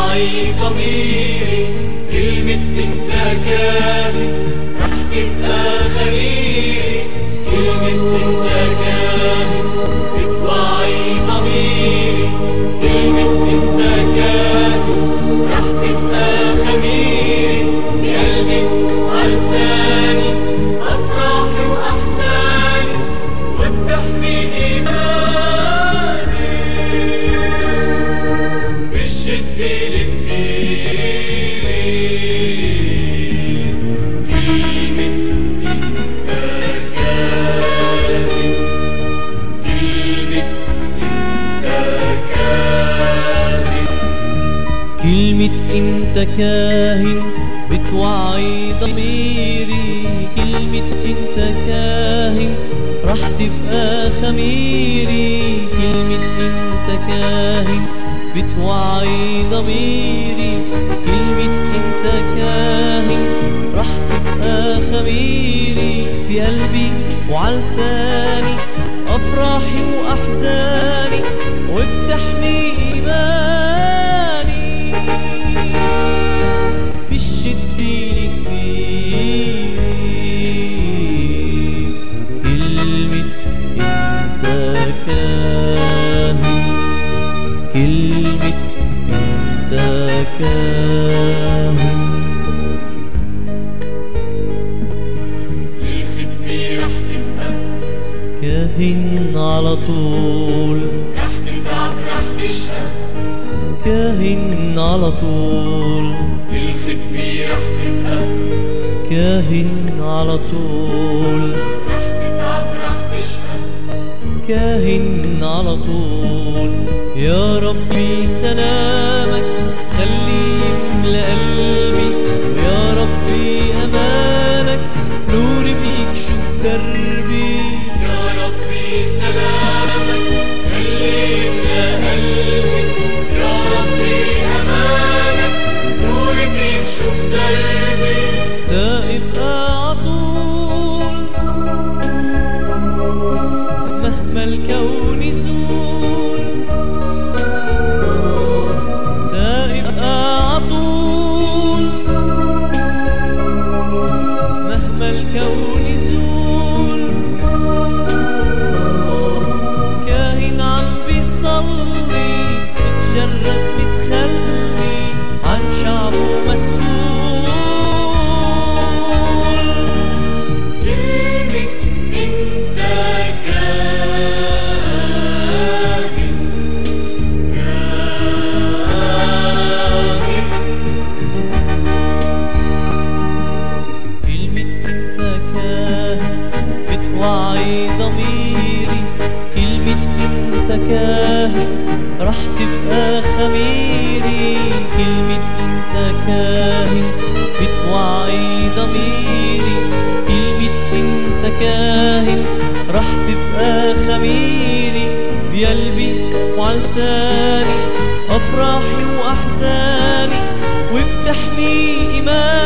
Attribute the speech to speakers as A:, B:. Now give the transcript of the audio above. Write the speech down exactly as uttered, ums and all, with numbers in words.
A: بتوعي ضميري. كلمة انت كاهن راح تبقى خميري. كلمة انت كاهن بتوعي ضميري. كلمة انت كاهن راح تبقى خميري. بقلبي وعلساني أفراحي وأحزاني وبتحمي إيماني. بالشد للميري كلمة انت كاهن. كلمة انت كاهن.
B: كلمة انت كاهن بتوعي ضميري. كلمة انت كاهن راح تبقى خميري. كلمة انت كاهن بتوعي ضميري. كلمة انت كاهن راح تبقى خميري. في قلبي وعلساني أفراحي وأحزاني وبتحمي إيماني. بالشد للميري كلمة انت كاهن. كلمة انت كاهن.
A: للخدمة راح تبقى
B: كاهن على طول.
A: راح تتعب راح تشقى.
B: كاهن على طول.
A: للخدمة راح تبقى
B: كاهن على طول.
A: راح تتعب راح تشقى.
B: كاهن على طول. يا ربي سلامك خلي يملأ قلبي. يا ربي أمانك نوري بيكشف دربي.
A: يا ربي سلامك خلي يملأ قلبي. يا ربي أمانك نوري بيكشف دربي.
B: تائب عطول مهما الكون يزول. تائب عطول مهما الكون يزول. كاهن عم بيصلي متجرد متخلي عن شعبه مسؤول.
A: كلمة انت كاهن. كاهن.
B: كلمة انت كاهن بتوعي ضميري. كلمة انت كاهن راح تبقى خميري. كلمة انت كاهن بتوعي ضميري. كلمة انت كاهن راح تبقى خميري. بقلبي وعلساني أفراحي وأحزاني وبتحمي إيماني.